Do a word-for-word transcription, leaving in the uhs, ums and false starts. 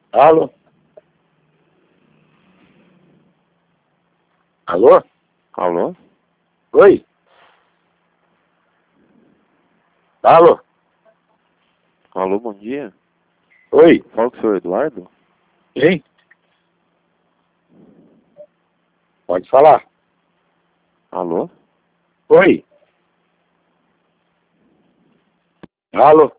Alô? Alô? Alô? Oi? Alô? Alô, bom dia. Oi? Fala com o senhor Eduardo? Quem? Pode falar. Alô? Oi? Alô?